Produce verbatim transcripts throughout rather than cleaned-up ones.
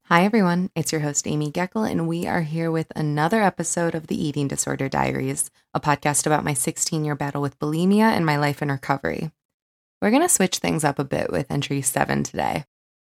Hi, everyone. It's your host, Amy Geckel, and we are here with another episode of the Eating Disorder Diaries, a podcast about my sixteen-year battle with bulimia and my life in recovery. We're going to switch things up a bit with entry seven today.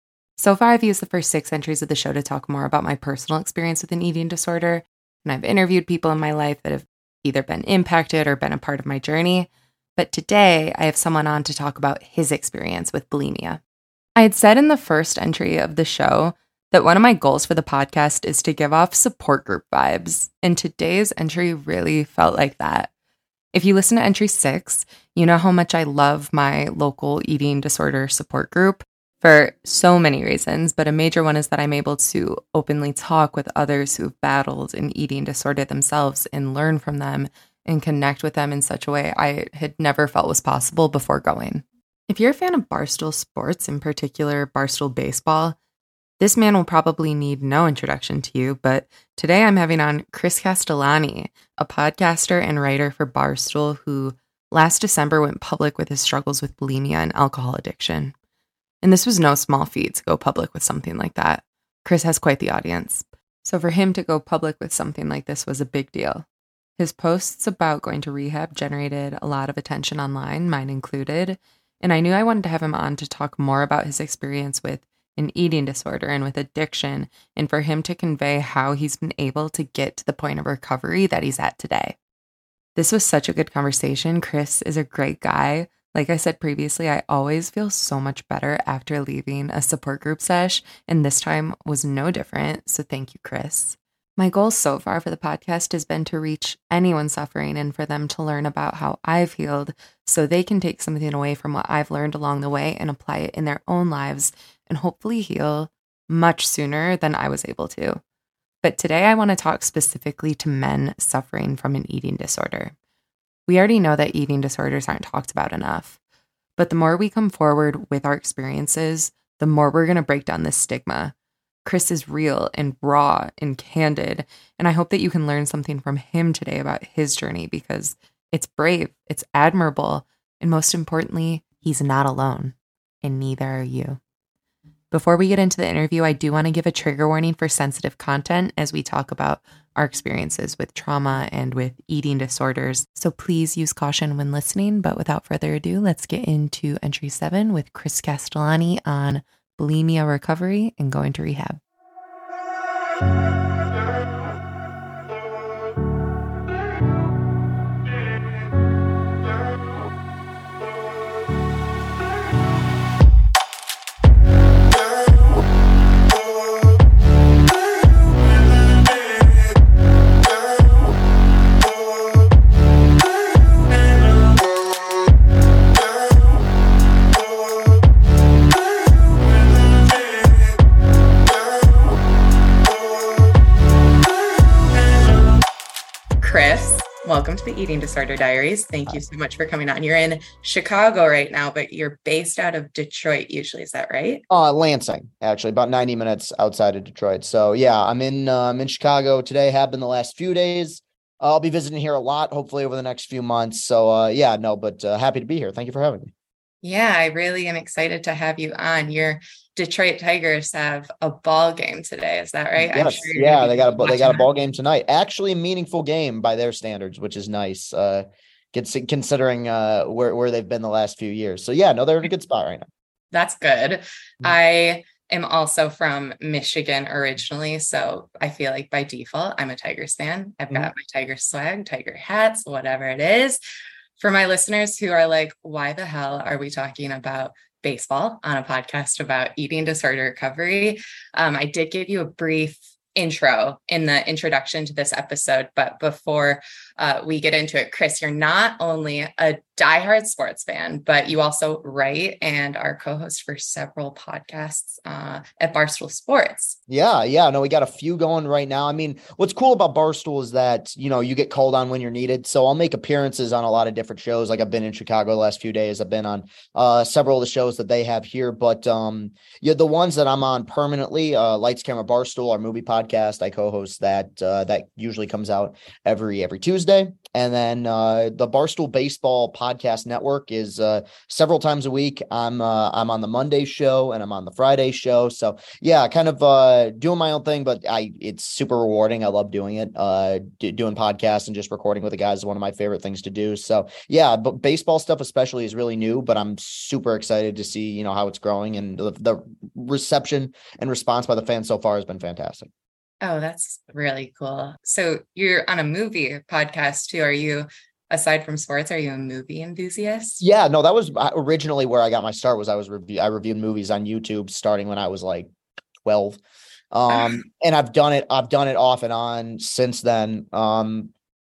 So far, I've used the first six entries of the show to talk more about my personal experience with an eating disorder, and I've interviewed people in my life that have either been impacted or been a part of my journey. But today, I have someone on to talk about his experience with bulimia. I had said in the first entry of the show that one of my goals for the podcast is to give off support group vibes, and today's entry really felt like that. If you listen to entry six, you know how much I love my local eating disorder support group for so many reasons, but a major one is that I'm able to openly talk with others who've battled an eating disorder themselves and learn from them and connect with them in such a way I had never felt was possible before going. If you're a fan of Barstool Sports, in particular Barstool Baseball, this man will probably need no introduction to you, but today I'm having on Chris Castellani, a podcaster and writer for Barstool who last December went public with his struggles with bulimia and alcohol addiction. And this was no small feat to go public with something like that. Chris has quite the audience. So for him to go public with something like this was a big deal. His posts about going to rehab generated a lot of attention online, mine included, and I knew I wanted to have him on to talk more about his experience with an eating disorder and with addiction, and for him to convey how he's been able to get to the point of recovery that he's at today. This was such a good conversation. Chris is a great guy. Like I said previously, I always feel so much better after leaving a support group sesh, and this time was no different, so thank you, Chris. My goal so far for the podcast has been to reach anyone suffering and for them to learn about how I've healed so they can take something away from what I've learned along the way and apply it in their own lives and hopefully heal much sooner than I was able to. But today I want to talk specifically to men suffering from an eating disorder. We already know that eating disorders aren't talked about enough, but the more we come forward with our experiences, the more we're going to break down this stigma. Chris is real and raw and candid, and I hope that you can learn something from him today about his journey because it's brave, it's admirable, and most importantly, he's not alone, and neither are you. Before we get into the interview, I do want to give a trigger warning for sensitive content as we talk about our experiences with trauma and with eating disorders. So please use caution when listening. But without further ado, let's get into entry seven with Chris Castellani on bulimia recovery and going to rehab. Welcome to the Eating Disorder Diaries. Thank you so much for coming on. You're in Chicago right now, but you're based out of Detroit usually. Is that right? Uh, Lansing, actually, about ninety minutes outside of Detroit. So yeah, I'm in, uh, I'm in Chicago today, have been the last few days. I'll be visiting here a lot, hopefully over the next few months. So uh, yeah, no, but uh, happy to be here. Thank you for having me. Yeah, I really am excited to have you on. Your Detroit Tigers have a ball game today. Is that right? Yes. I'm sure Yeah, they got a they got a ball game tonight. Actually, a meaningful game by their standards, which is nice. Uh, considering uh where where they've been the last few years. So yeah, no, they're in a good spot right now. That's good. Mm-hmm. I am also from Michigan originally, so I feel like by default I'm a Tigers fan. I've got mm-hmm. my Tiger swag, Tiger hats, whatever it is. For my listeners who are like, why the hell are we talking about baseball on a podcast about eating disorder recovery? Um, I did give you a brief intro in the introduction to this episode, but before uh, we get into it, Chris, you're not only a diehard sports fan, but you also write and are co-host for several podcasts uh, at Barstool Sports. Yeah, yeah, no, we got a few going right now. I mean, what's cool about Barstool is that, you know, you get called on when you're needed. So I'll make appearances on a lot of different shows. Like I've been in Chicago the last few days. I've been on uh, several of the shows that they have here, but um, yeah, the ones that I'm on permanently, uh, Lights, Camera, Barstool, our movie podcast, I co-host that. Uh, that usually comes out every every Tuesday. Tuesday. And then uh, the Barstool Baseball Podcast Network is uh, several times a week. I'm uh, I'm on the Monday show and I'm on the Friday show. So yeah, kind of uh, doing my own thing, but I it's super rewarding. I love doing it. Uh, d- doing podcasts and just recording with the guys is one of my favorite things to do. So yeah, but baseball stuff especially is really new, but I'm super excited to see, you know, how it's growing, and the, the reception and response by the fans so far has been fantastic. Oh, that's really cool. So you're on a movie podcast too. Are you, aside from sports, are you a movie enthusiast? Yeah, no, that was originally where I got my start. Was I was review I reviewed movies on YouTube starting when I was like twelve. Um, and I've done it, I've done it off and on since then. Um,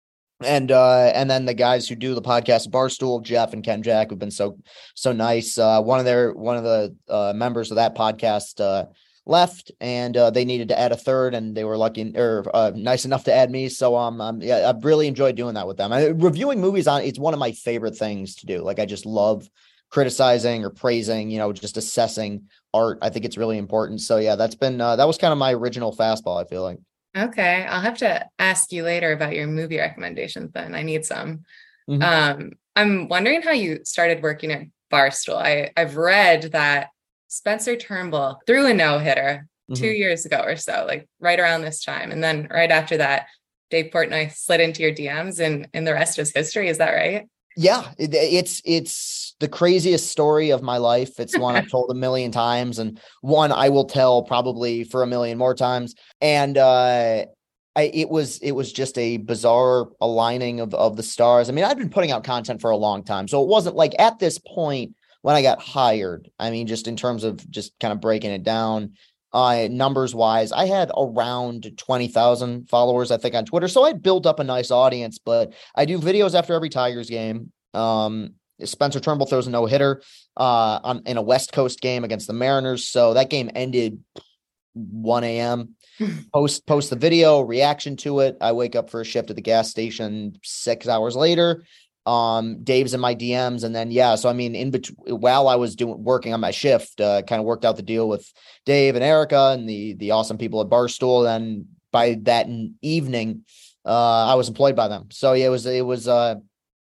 and uh, and then the guys who do the podcast, Barstool, Jeff and Ken Jack, have been so so nice. Uh, one of their one of the uh, members of that podcast uh, left, and uh, they needed to add a third, and they were lucky or uh, nice enough to add me. So um, um, yeah, I've really enjoyed doing that with them. I, reviewing movies on it's one of my favorite things to do. Like I just love criticizing or praising, you know, just assessing art. I think it's really important. So yeah, that's been uh, that was kind of my original fastball, I feel like. Okay, I'll have to ask you later about your movie recommendations then. I need some. Mm-hmm. Um, I'm wondering how you started working at Barstool. I, I've read that Spencer Turnbull threw a no-hitter mm-hmm. two years ago or so, like right around this time. And then right after that, Dave Portnoy slid into your D Ms, and, and the rest is history. Is that right? Yeah, it, it's it's the craziest story of my life. It's one I've told a million times, and one I will tell probably for a million more times. And uh, I, it was it was just a bizarre aligning of of the stars. I mean, I've been putting out content for a long time, so it wasn't like at this point when I got hired. I mean, just in terms of just kind of breaking it down. Uh, numbers wise, I had around twenty thousand followers, I think, on Twitter. So I built up a nice audience, but I do videos after every Tigers game. Um, Spencer Turnbull throws a no hitter uh, on, in a West Coast game against the Mariners. So that game ended one a.m. post, post the video reaction to it. I wake up for a shift at the gas station six hours later. Um, Dave's in my D Ms. And then, yeah, so I mean, in between, while I was doing, working on my shift, uh, kind of worked out the deal with Dave and Erica and the, the awesome people at Barstool. Then by that evening, uh, I was employed by them. So yeah, it was, it was, uh,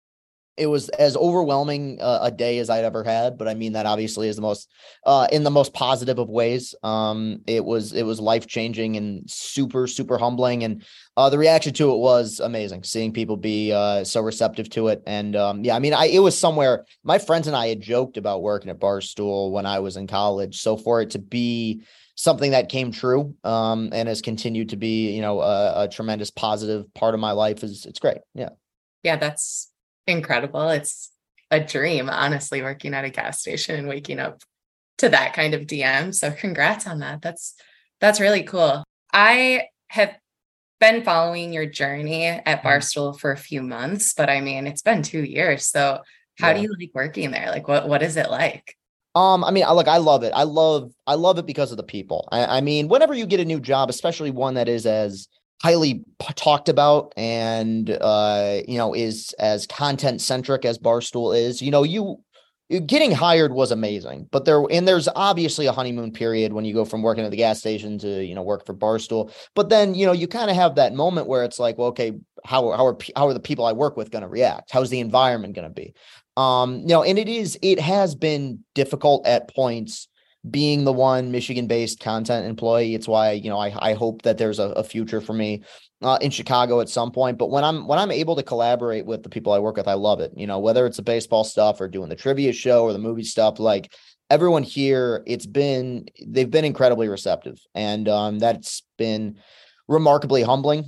it was as overwhelming uh, a day as I'd ever had, but I mean that obviously is the most, uh, in the most positive of ways. Um, it was, it was life-changing and super, super humbling. And, uh, the reaction to it was amazing, seeing people be, uh, so receptive to it. And, um, yeah, I mean, I, it was somewhere my friends and I had joked about working at Barstool when I was in college. So for it to be something that came true, um, and has continued to be, you know, a, a tremendous positive part of my life is, it's great. Yeah. Yeah. That's incredible. It's a dream, honestly, working at a gas station and waking up to that kind of D M. So congrats on that. That's, that's really cool. I have been following your journey at Barstool for a few months, but I mean, it's been two years. So how yeah. do you like working there? Like, what, what is it like? Um, I mean, I look, I love it. I love, I love it because of the people. I, I mean, whenever you get a new job, especially one that is as highly p- talked about and, uh, you know, is as content centric as Barstool is, you know, you, getting hired was amazing, but there, and there's obviously a honeymoon period when you go from working at the gas station to, you know, work for Barstool. But then, you know, you kind of have that moment where it's like, well, okay, how, how are, how are the people I work with going to react? How's the environment going to be? Um, you know, and it is, it has been difficult at points being the one Michigan based content employee. It's why, you know, I, I hope that there's a, a future for me uh, in Chicago at some point, but when I'm, when I'm able to collaborate with the people I work with, I love it. You know, whether it's the baseball stuff or doing the trivia show or the movie stuff, like everyone here, it's been, they've been incredibly receptive, and um, that's been remarkably humbling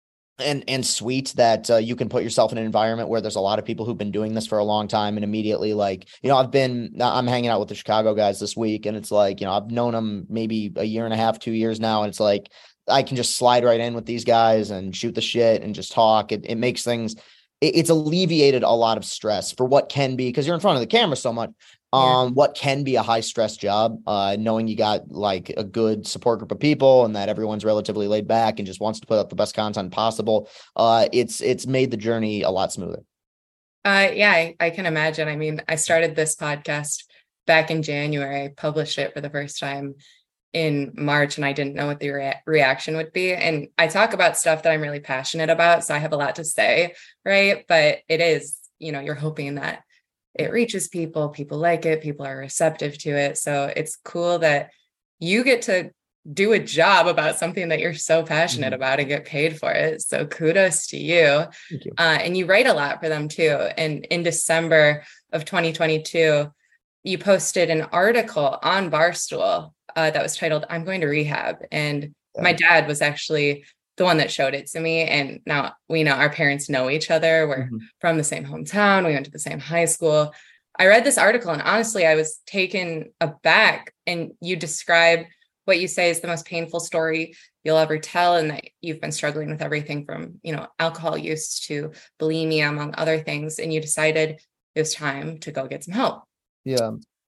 and and sweet that uh, you can put yourself in an environment where there's a lot of people who've been doing this for a long time, and immediately, like, you know, I've been, I'm hanging out with the Chicago guys this week, and it's like, you know, I've known them maybe a year and a half, two years now. And it's like, I can just slide right in with these guys and shoot the shit and just talk. It, it makes things, it, it's alleviated a lot of stress for what can be, because you're in front of the camera so much. Um, yeah. What can be a high stress job, uh, knowing you got like a good support group of people and that everyone's relatively laid back and just wants to put up the best content possible. Uh, it's, it's made the journey a lot smoother. Uh, yeah, I, I can imagine. I mean, I started this podcast back in January, I published it for the first time in March and I didn't know what the rea- reaction would be. And I talk about stuff that I'm really passionate about, so I have a lot to say, right? But it is, you know, you're hoping that it reaches people, people like it, people are receptive to it. So it's cool that you get to do a job about something that you're so passionate mm-hmm. about and get paid for it. So kudos to you. Thank you. Uh, and you write a lot for them too. And in December of twenty twenty-two, you posted an article on Barstool uh, that was titled, "I'm Going to Rehab." And yeah. my dad was actually the one that showed it to me. And now we know our parents know each other. We're mm-hmm. from the same hometown. We went to the same high school. I read this article and honestly, I was taken aback. And you describe what you say is the most painful story you'll ever tell, and that you've been struggling with everything from, you know, alcohol use to bulimia, among other things. And you decided it was time to go get some help. Yeah.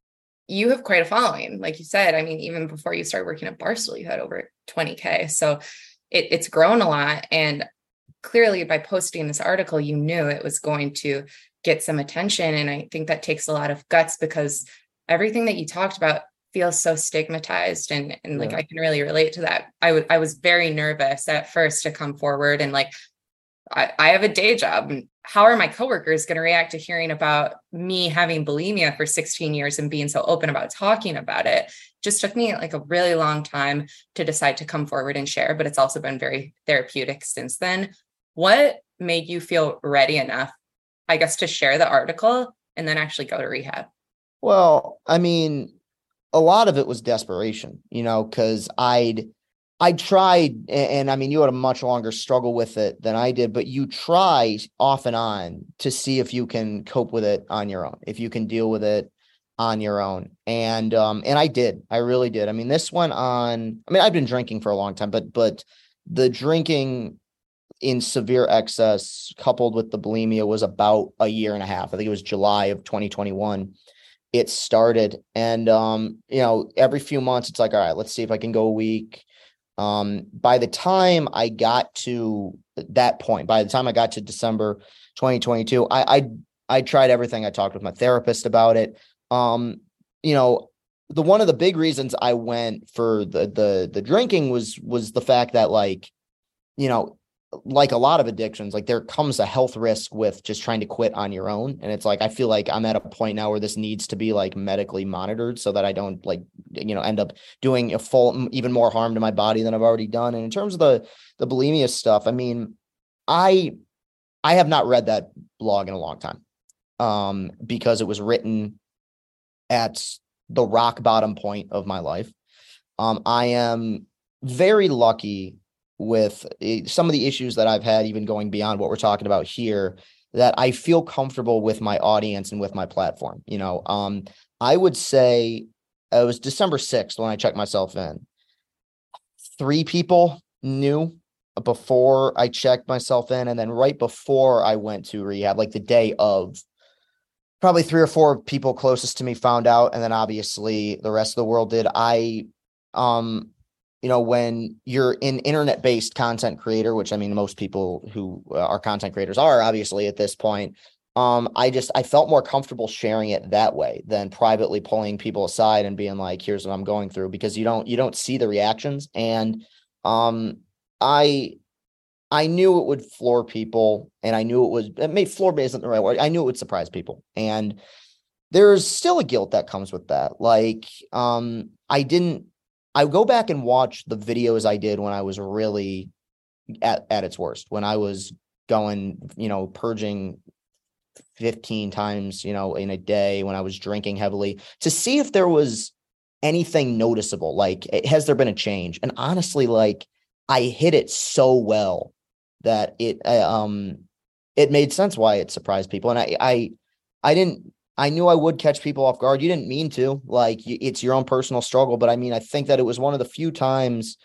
You have quite a following. Like you said, I mean, even before you started working at Barstool, you had over twenty K. So it, it's grown a lot. And clearly by posting this article, you knew it was going to get some attention. And I think that takes a lot of guts, because everything that you talked about feels so stigmatized. And, and like, yeah. I can really relate to that. I would, I was very nervous at first to come forward and like, I, I have a day job. How are my coworkers going to react to hearing about me having bulimia for sixteen years and being so open about talking about it? Just took me like a really long time to decide to come forward and share, but it's also been very therapeutic since then. What made you feel ready enough, I guess, to share the article and then actually go to rehab? Well, I mean, a lot of it was desperation, you know, because I'd I tried, and, and I mean, you had a much longer struggle with it than I did, but you try off and on to see if you can cope with it on your own, if you can deal with it on your own. And, um, and I did, I really did. I mean, this went on, I mean, I've been drinking for a long time, but, but the drinking in severe excess coupled with the bulimia was about a year and a half. I think it was July of twenty twenty-one. It started. And, um, you know, every few months it's like, all right, let's see if I can go a week. Um, by the time I got to that point, by the time I got to December twenty twenty-two, I, I, I tried everything. I talked with my therapist about it. Um, you know, the, one of the big reasons I went for the, the, the drinking was, was the fact that, like, you know, like a lot of addictions, like there comes a health risk with just trying to quit on your own. And it's like, I feel like I'm at a point now where this needs to be like medically monitored so that I don't, like, you know, end up doing a full, even more harm to my body than I've already done. And in terms of the, the bulimia stuff, I mean, I, I have not read that blog in a long time, um, because it was written at the rock bottom point of my life. Um, I am very lucky with some of the issues that I've had, even going beyond what we're talking about here, that I feel comfortable with my audience and with my platform. You know, um, I would say it was December sixth when I checked myself in. Three people knew before I checked myself in, and then right before I went to rehab, like the day of, probably three or four people closest to me found out, and then obviously the rest of the world did. I, um, you know, when you're an internet-based content creator, which I mean, most people who are content creators are obviously at this point, um, I just, I felt more comfortable sharing it that way than privately pulling people aside and being like, here's what I'm going through, because you don't, you don't see the reactions. And, um, I, I knew it would floor people, and I knew it was, it may floor me isn't the right word. I knew it would surprise people. And there's still a guilt that comes with that. Like, um, I didn't, I go back and watch the videos I did when I was really at, at its worst, when I was going, you know, purging fifteen times, you know, in a day, when I was drinking heavily, to see if there was anything noticeable. Like, has there been a change? And honestly, like, I hit it so well that it, um, it made sense why it surprised people. And I, I, I didn't, I knew I would catch people off guard. You didn't mean to, like, it's your own personal struggle. But I mean, I think that it was one of the few times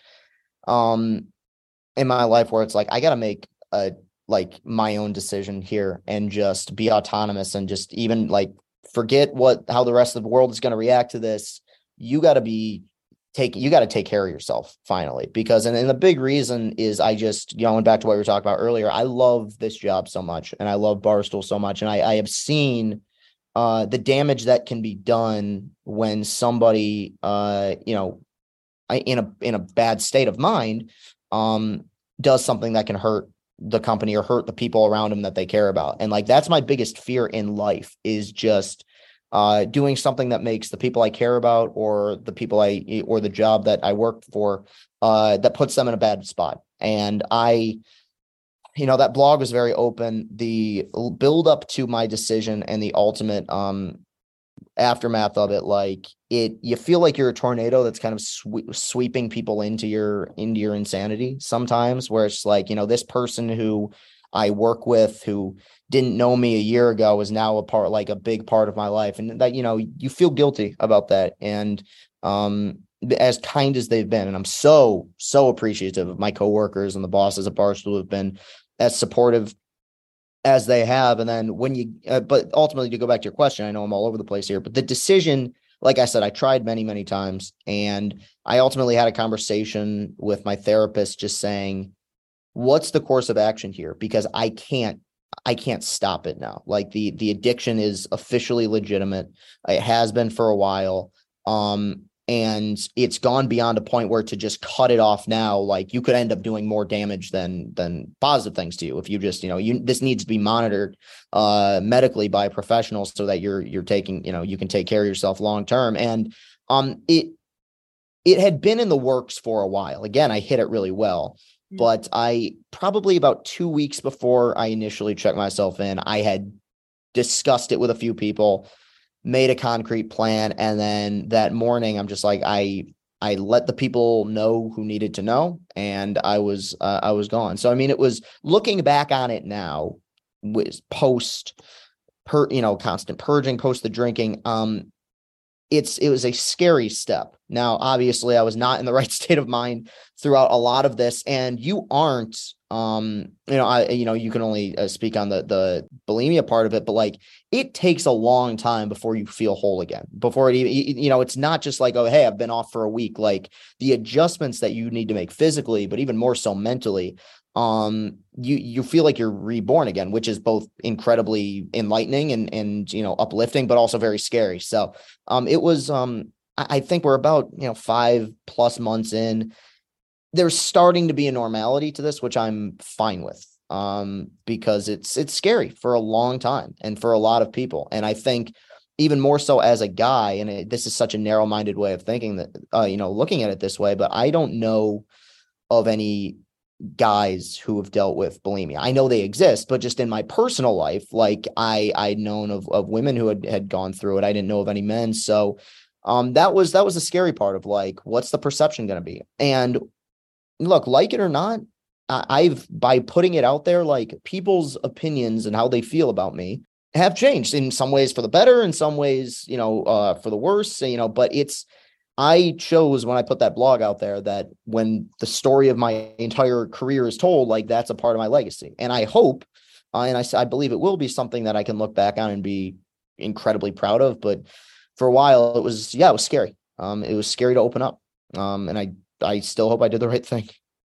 um, in my life where it's like, I got to make a, like, my own decision here and just be autonomous and just even like forget what, how the rest of the world is going to react to this. You got to be take, you got to take care of yourself finally, because, and, and the big reason is I just, going back to what we were talking about earlier, I love this job so much, and I love Barstool so much. And I, I have seen uh, the damage that can be done when somebody, uh, you know, in a in a bad state of mind, um, does something that can hurt the company or hurt the people around him that they care about. And like, that's my biggest fear in life, is just uh, doing something that makes the people I care about, or the people I, or the job that I work for, uh, that puts them in a bad spot. And I, you know, that blog was very open. The build up to my decision and the ultimate um, aftermath of it, like it, you feel like you're a tornado that's kind of swe- sweeping people into your, into your insanity sometimes, where it's like, you know, this person who I work with, who didn't know me a year ago, is now a part, like a big part of my life. And that, you know, you feel guilty about that. And um, as kind as they've been, and I'm so, so appreciative of my coworkers and the bosses at Barstool who have been as supportive as they have. And then when you, uh, but ultimately, to go back to your question, I know I'm all over the place here, but the decision, like I said, I tried many, many times, and I ultimately had a conversation with my therapist just saying, what's the course of action here? Because I can't, I can't stop it now. Like the, the addiction is officially legitimate. It has been for a while. Um, and it's gone beyond a point where to just cut it off now, like you could end up doing more damage than, than positive things to you. If you just, you know, you, this needs to be monitored uh, medically by professionals so that you're, you're taking, you know, you can take care of yourself long-term. And um, it, it had been in the works for a while. Again, I hit it really well, but I probably about two weeks before I initially checked myself in, I had discussed it with a few people, made a concrete plan. And then that morning, I'm just like, I, I let the people know who needed to know. And I was, uh, I was gone. So, I mean, it was, looking back on it now, was post per, you know, constant purging, post the drinking. Um, it's, it was a scary step. Now, obviously I was not in the right state of mind throughout a lot of this, and you aren't, um, you know, I, you know, you can only uh, speak on the, the bulimia part of it, but like, it takes a long time before you feel whole again, before it even, you know, it's not just like, oh, hey, I've been off for a week. Like the adjustments that you need to make physically, but even more so mentally, um, you, you feel like you're reborn again, which is both incredibly enlightening and, and, you know, uplifting, but also very scary. So, um, it was, um, I, I think we're about, you know, five plus months in. There's starting to be a normality to this, which I'm fine with, um, because it's, it's scary for a long time and for a lot of people. And I think even more so as a guy, and it, this is such a narrow minded way of thinking that, uh, you know, looking at it this way, but I don't know of any guys who have dealt with bulimia. I know they exist, but just in my personal life, like I, I'd known of, of women who had, had gone through it. I didn't know of any men. So, um, that was, that was a scary part of like, what's the perception going to be? And look, like it or not, I've, by putting it out there, like people's opinions and how they feel about me have changed in some ways for the better, in some ways, you know, uh, for the worse, you know, but it's, I chose when I put that blog out there that when the story of my entire career is told, like that's a part of my legacy. And I hope, uh, and I, I believe it will be something that I can look back on and be incredibly proud of. But for a while it was, yeah, it was scary. Um, it was scary to open up. Um, and I, I still hope I did the right thing.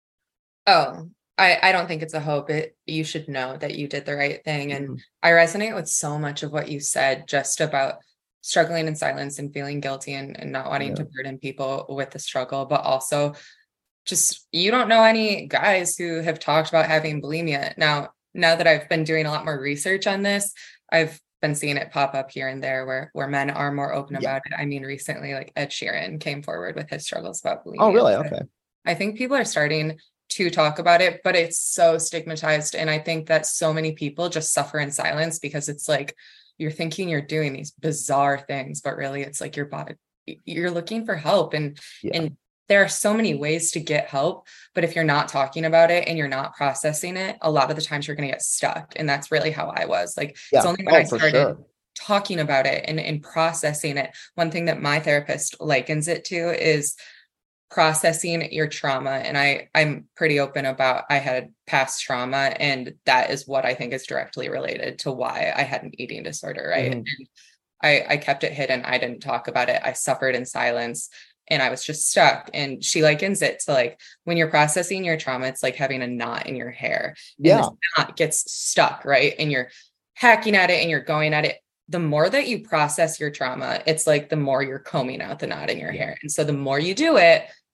Oh, I, I don't think it's a hope. It, you should know that you did the right thing. And mm-hmm. I resonate with so much of what you said, just about struggling in silence and feeling guilty and, and not wanting yeah. to burden people with the struggle, but also just, you don't know any guys who have talked about having bulimia. Now, now that I've been doing a lot more research on this, I've been seeing it pop up here and there where, where men are more open yeah. about it. I mean, recently, like Ed Sheeran came forward with his struggles about bulimia. Oh, really? Okay. I think people are starting to talk about it, but it's so stigmatized. And I think that so many people just suffer in silence because it's like, you're thinking you're doing these bizarre things, but really it's like your body, you're looking for help. And, yeah. and there are so many ways to get help, but if you're not talking about it and you're not processing it, a lot of the times you're going to get stuck. And that's really how I was like, yeah. it's only when oh, I started sure. talking about it and, and processing it. One thing that my therapist likens it to is processing your trauma. And I, I'm pretty open about, I had past trauma, and that is what I think is directly related to why I had an eating disorder. Right. Mm-hmm. And I, I kept it hidden. I didn't talk about it. I suffered in silence and I was just stuck. And she likens it to like, when you're processing your trauma, it's like having a knot in your hair. Yeah. And this knot gets stuck. Right. And you're hacking at it and you're going at it. The more that you process your trauma, it's like the more you're combing out the knot in your yeah. hair. And so the more you do it,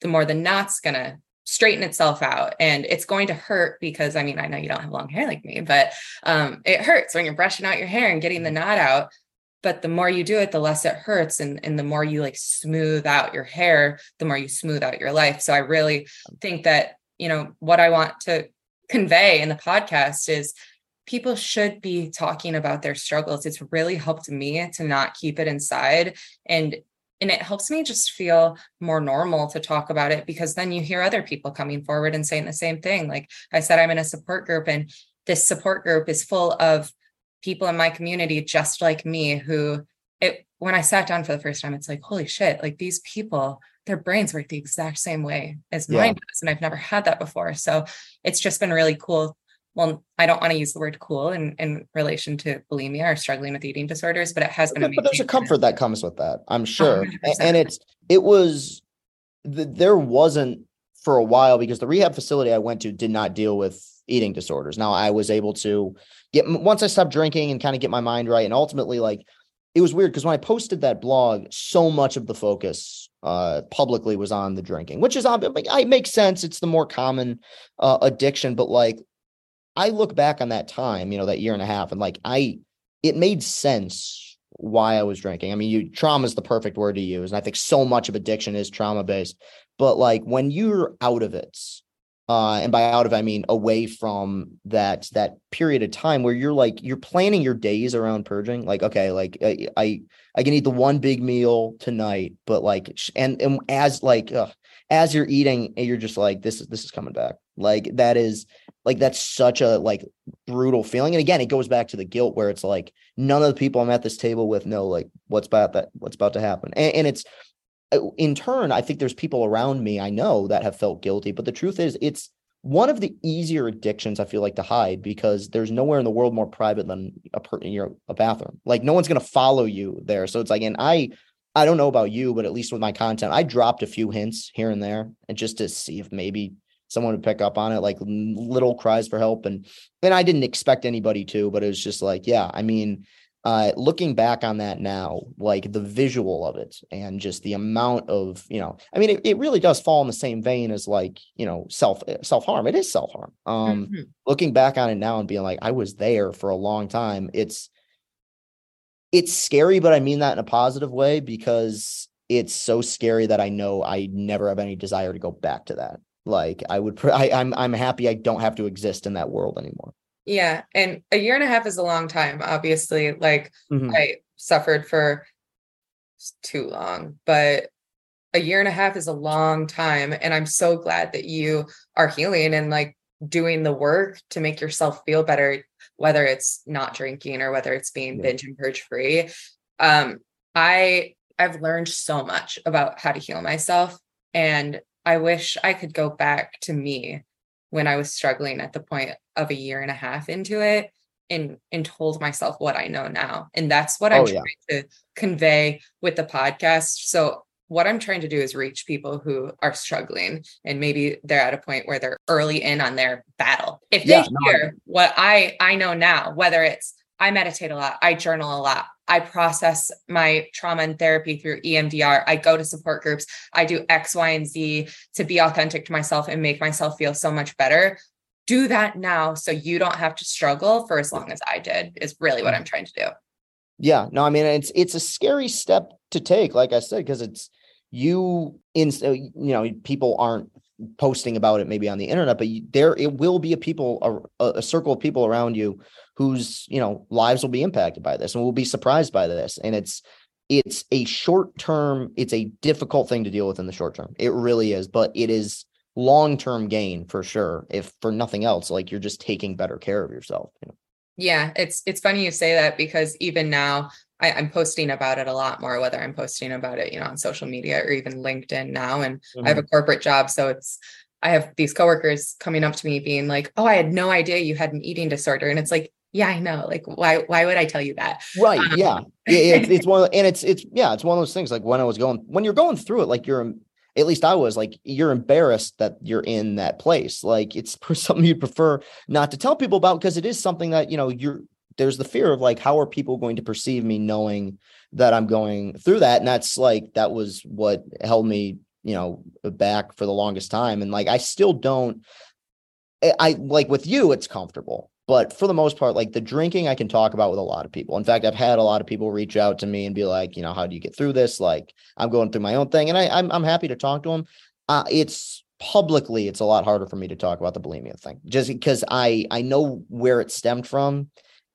the more the knot's going to straighten itself out. And it's going to hurt because, I mean, I know you don't have long hair like me, but um, it hurts when you're brushing out your hair and getting the knot out. But the more you do it, the less it hurts. And, and the more you like smooth out your hair, the more you smooth out your life. So I really think that, you know, what I want to convey in the podcast is people should be talking about their struggles. It's really helped me to not keep it inside. And And it helps me just feel more normal to talk about it, because then you hear other people coming forward and saying the same thing. Like I said, I'm in a support group, and this support group is full of people in my community, just like me, who it, when I sat down for the first time, it's like, holy shit, like these people, their brains work the exact same way as Yeah. mine does. And I've never had that before. So it's just been really cool. Well, I don't want to use the word cool in, in relation to bulimia or struggling with eating disorders, but it has been But, amazing. but there's a comfort that comes with that, I'm sure. one hundred percent. And it's, it was, the, there wasn't for a while, because the rehab facility I went to did not deal with eating disorders. Now I was able to get, once I stopped drinking and kind of get my mind right. And ultimately, like, it was weird because when I posted that blog, so much of the focus uh, publicly was on the drinking, which is, like, it makes sense. It's the more common uh, addiction, but like, I look back on that time, you know, that year and a half, and like I, it made sense why I was drinking. I mean, you, trauma is the perfect word to use. And I think so much of addiction is trauma based, but like when you're out of it, uh, and by out of, I mean, away from that, that period of time where you're like, you're planning your days around purging. Like, okay, like I, I, I can eat the one big meal tonight, but like, and, and as like, uh, as you're eating, you're just like, this is, this is coming back. Like that is, like, that's such a like brutal feeling. And again, it goes back to the guilt where it's like, none of the people I'm at this table with know like what's about that, what's about to happen. And, and it's, in turn, I think there's people around me I know that have felt guilty, but the truth is it's one of the easier addictions I feel like to hide, because there's nowhere in the world more private than a per, you know, a bathroom. Like no one's going to follow you there. So it's like, and I, I don't know about you, but at least with my content, I dropped a few hints here and there, and just to see if maybe someone would pick up on it, like little cries for help. And, and I didn't expect anybody to, but it was just like, yeah, I mean, uh, looking back on that now, like the visual of it and just the amount of, you know, I mean, it, it really does fall in the same vein as like, you know, self, self-harm. It is self-harm. Um, mm-hmm. Looking back on it now and being like, I was there for a long time. It's, it's scary, but I mean that in a positive way, because it's so scary that I know I never have any desire to go back to that. Like I would, I, I'm, I'm happy I don't have to exist in that world anymore. Yeah. And a year and a half is a long time, obviously. Like mm-hmm. I suffered for too long, but a year and a half is a long time. And I'm so glad that you are healing and like doing the work to make yourself feel better, whether it's not drinking or whether it's being yeah. binge and purge free. Um, I, I've learned so much about how to heal myself, and I wish I could go back to me when I was struggling at the point of a year and a half into it, and, and told myself what I know now. And that's what I'm oh, trying yeah. to convey with the podcast. So what I'm trying to do is reach people who are struggling, and maybe they're at a point where they're early in on their battle. If they yeah, hear no. what I, I know now, whether it's I meditate a lot, I journal a lot, I process my trauma and therapy through E M D R, I go to support groups, I do X, Y, and Z to be authentic to myself and make myself feel so much better. Do that now so you don't have to struggle for as long as I did, is really what I'm trying to do. Yeah, no, I mean, it's, it's a scary step to take, like I said, because it's you in, you know, people aren't posting about it maybe on the internet, but you, there, it will be a people, a, a circle of people around you whose, you know, lives will be impacted by this and will be surprised by this. And it's, it's a short term, it's a difficult thing to deal with in the short term. It really is, but it is long-term gain for sure. If for nothing else, like you're just taking better care of yourself. You know? Yeah. It's, it's funny you say that, because even now I, I'm posting about it a lot more, whether I'm posting about it, you know, on social media or even LinkedIn now. And mm-hmm. I have a corporate job. So it's, I have these coworkers coming up to me being like, oh, I had no idea you had an eating disorder. And it's like, yeah, I know. Like, why, why would I tell you that? Right. Um, yeah. yeah it's, it's one of the, and it's, it's, yeah, it's one of those things. Like when I was going, when you're going through it, like you're, at least I was like, you're embarrassed that you're in that place. Like it's something you'd prefer not to tell people about, because it is something that, you know, you're, there's the fear of like, how are people going to perceive me knowing that I'm going through that? And that's like, that was what held me you know, back for the longest time. And like, I still don't, I, I like with you, it's comfortable. But for the most part, like the drinking, I can talk about with a lot of people. In fact, I've had a lot of people reach out to me and be like, you know, how do you get through this? Like, I'm going through my own thing, and I, I'm I'm happy to talk to them. Uh, it's publicly, it's a lot harder for me to talk about the bulimia thing, just because I I know where it stemmed from,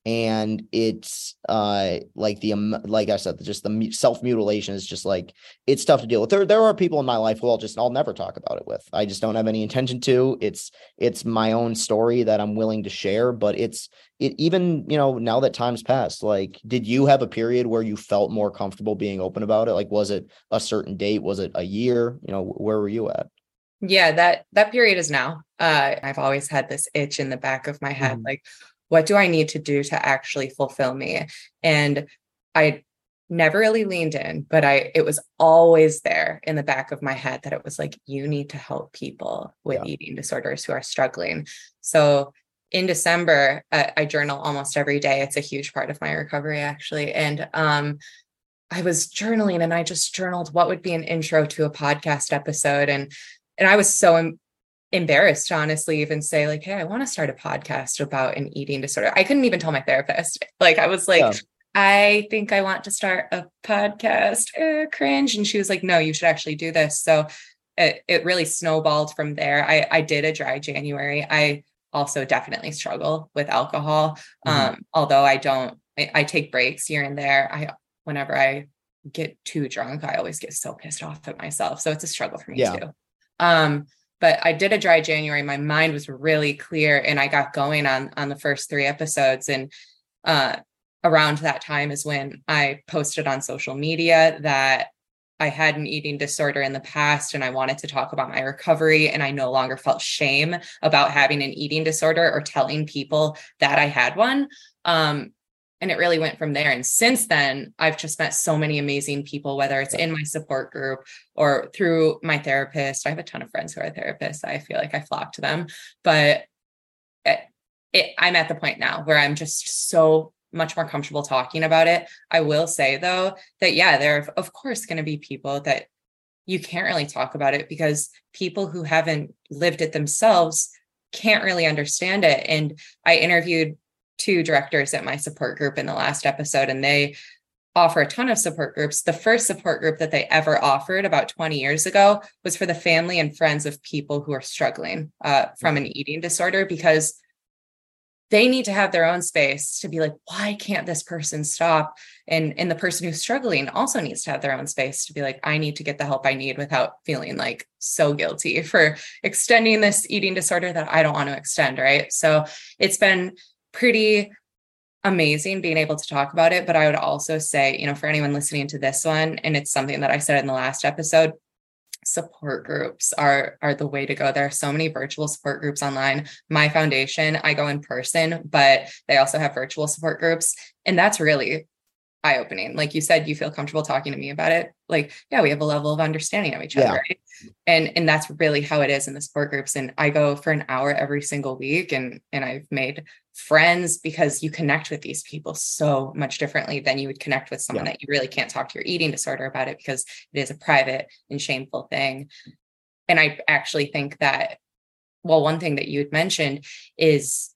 and it's uh like the um, like I said, just the self mutilation is just like, it's tough to deal with. There there are people in my life who I'll just I'll never talk about it with. I just don't have any intention to. It's it's my own story that I'm willing to share, but it's it even, you know, now that time's passed, like, did you have a period where you felt more comfortable being open about it? Like, was it a certain date? Was it a year? You know, where were you at? Yeah, that that period is now. Uh, I've always had this itch in the back of my head, mm-hmm. like, what do I need to do to actually fulfill me? And I never really leaned in, but I, it was always there in the back of my head that it was like, you need to help people with yeah. eating disorders who are struggling. So in December, uh, I journal almost every day. It's a huge part of my recovery, actually. And um, I was journaling, and I just journaled what would be an intro to a podcast episode. And, and I was so em- embarrassed to honestly even say like, hey, I want to start a podcast about an eating disorder. I couldn't even tell my therapist. Like, I was like, yeah. I think I want to start a podcast. Uh, cringe. And she was like, no, you should actually do this. So it, it really snowballed from there. I, I did a dry January. I also definitely struggle with alcohol. Mm-hmm. Um, although I don't, I, I take breaks here and there. I, whenever I get too drunk, I always get so pissed off at myself. So it's a struggle for me yeah. too. Um, But I did a dry January. My mind was really clear, and I got going on, on the first three episodes. And uh, around that time is when I posted on social media that I had an eating disorder in the past, and I wanted to talk about my recovery. And I no longer felt shame about having an eating disorder or telling people that I had one. Um, And it really went from there. And since then, I've just met so many amazing people, whether it's in my support group or through my therapist. I have a ton of friends who are therapists. I feel like I flock to them, but it, it, I'm at the point now where I'm just so much more comfortable talking about it. I will say though, that yeah, there are of course going to be people that you can't really talk about it, because people who haven't lived it themselves can't really understand it. And I interviewed two directors at my support group in the last episode, and they offer a ton of support groups. The first support group that they ever offered about twenty years ago was for the family and friends of people who are struggling uh, from an eating disorder, because they need to have their own space to be like, why can't this person stop? And, and the person who's struggling also needs to have their own space to be like, I need to get the help I need without feeling like so guilty for extending this eating disorder that I don't want to extend. Right. So it's been pretty amazing being able to talk about it. But I would also say, you know, for anyone listening to this one, and it's something that I said in the last episode, support groups are are the way to go. There are so many virtual support groups online. My foundation, I go in person, but they also have virtual support groups. And that's really eye-opening. Like you said, you feel comfortable talking to me about it. Like, yeah, we have a level of understanding of each yeah. other. Right? And, and that's really how it is in the support groups. And I go for an hour every single week, and, and I've made friends, because you connect with these people so much differently than you would connect with someone yeah. that you really can't talk to your eating disorder about it, because it is a private and shameful thing. And I actually think that, well, one thing that you had mentioned is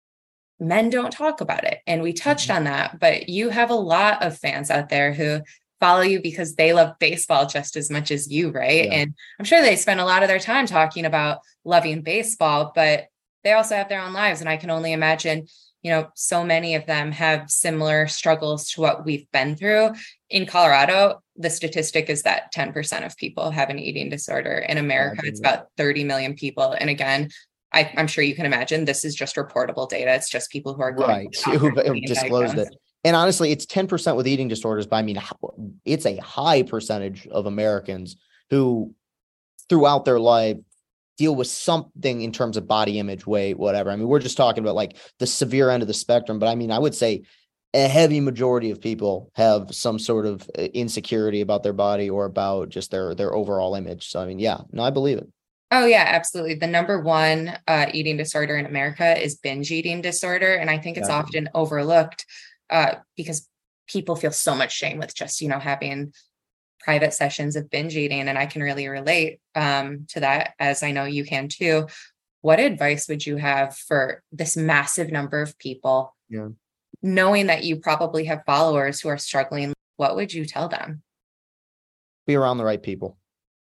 men don't talk about it. And we touched mm-hmm. on that, but you have a lot of fans out there who follow you because they love baseball just as much as you, right? Yeah. And I'm sure they spend a lot of their time talking about loving baseball, but they also have their own lives. And I can only imagine, you know, so many of them have similar struggles to what we've been through. In Colorado, the statistic is that ten percent of people have an eating disorder. In America, it's about thirty million people. And again, I, I'm sure you can imagine this is just reportable data. It's just people who are going right who've disclosed it. And honestly, it's ten percent with eating disorders, but I mean, it's a high percentage of Americans who throughout their life deal with something in terms of body image, weight, whatever. I mean, we're just talking about like the severe end of the spectrum, but I mean, I would say a heavy majority of people have some sort of insecurity about their body or about just their, their overall image. So, I mean, yeah, no, I believe it. Oh yeah, absolutely. The number one uh, eating disorder in America is binge eating disorder. And I think it's exactly. often overlooked uh, because people feel so much shame with just, you know, having private sessions of binge eating, and I can really relate um, to that, as I know you can too. What advice would you have for this massive number of people? Yeah. Knowing that you probably have followers who are struggling, what would you tell them? Be around the right people.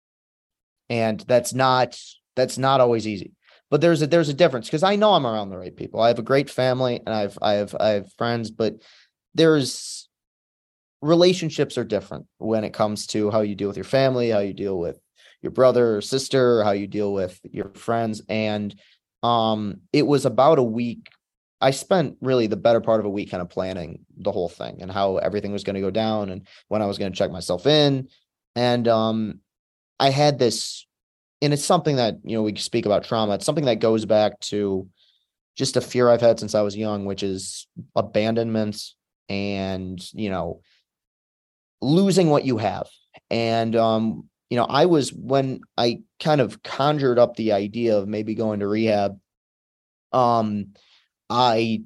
And that's not, that's not always easy, but there's a, there's a difference, because I know I'm around the right people. I have a great family and I've, I have, I have friends, but there's relationships are different when it comes to how you deal with your family, how you deal with your brother or sister, how you deal with your friends. And um, it was about a week. I spent really the better part of a week kind of planning the whole thing and how everything was going to go down and when I was going to check myself in. And um, I had this, and it's something that, you know, we speak about trauma. It's something that goes back to just a fear I've had since I was young, which is abandonment and, you know, losing what you have. And, um, you know, I was, when I kind of conjured up the idea of maybe going to rehab, um, I,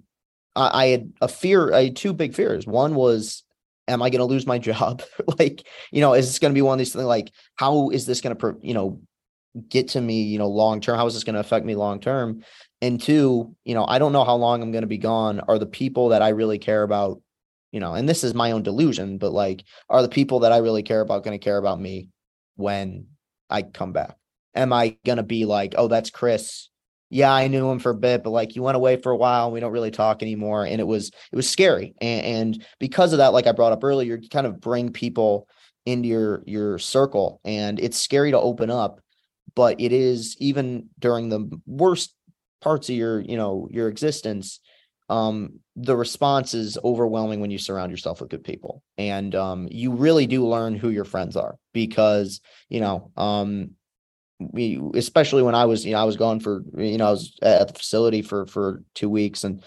I had a fear, I had two big fears. One was, am I going to lose my job? Like, you know, is this going to be one of these things, like, how is this going to, you know, get to me, you know, long-term? How is this going to affect me long-term? And two, you know, I don't know how long I'm going to be gone. Are the people that I really care about, you know, and this is my own delusion, but like, are the people that I really care about going to care about me when I come back? Am I going to be like, oh, that's Chris. Yeah, I knew him for a bit, but like, you went away for a while and we don't really talk anymore. And it was, it was scary. And, and because of that, like I brought up earlier, you kind of bring people into your, your circle, and it's scary to open up, but it is, even during the worst parts of your, you know, your existence, um, the response is overwhelming when you surround yourself with good people. And um, you really do learn who your friends are, because, you know, um, we, especially when I was, you know, I was gone for, you know, I was at the facility for, for two weeks and,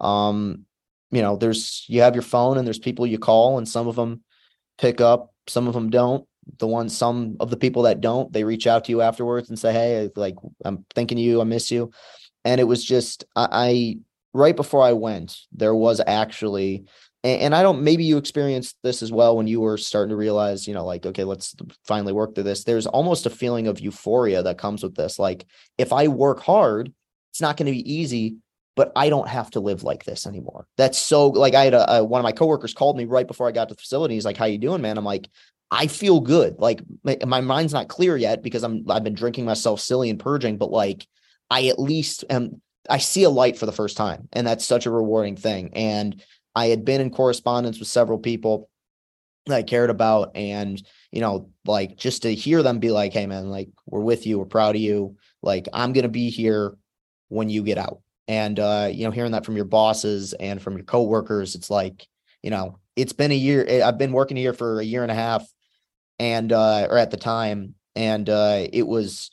um, you know, there's, you have your phone and there's people you call, and some of them pick up, some of them don't. The ones, some of the people that don't, they reach out to you afterwards and say, hey, like, I'm thinking of you, I miss you. And it was just, I, I right before I went, there was actually, and, and I don't, maybe you experienced this as well when you were starting to realize, you know, like, okay, let's finally work through this. There's almost a feeling of euphoria that comes with this. Like, if I work hard, it's not going to be easy, but I don't have to live like this anymore. That's so, like, I had a, a one of my coworkers called me right before I got to the facility. He's like, how you doing, man? I'm like, I feel good. Like, my, my mind's not clear yet because I'm, I've been drinking myself silly and purging, but like, I at least am, I see a light for the first time. And that's such a rewarding thing. And I had been in correspondence with several people that I cared about. And, you know, like, just to hear them be like, hey man, like, we're with you. We're proud of you. Like, I'm going to be here when you get out. And, uh, you know, hearing that from your bosses and from your coworkers, it's like, you know, it's been a year. I've been working here for a year and a half, and, uh, or at the time. And, uh, it was,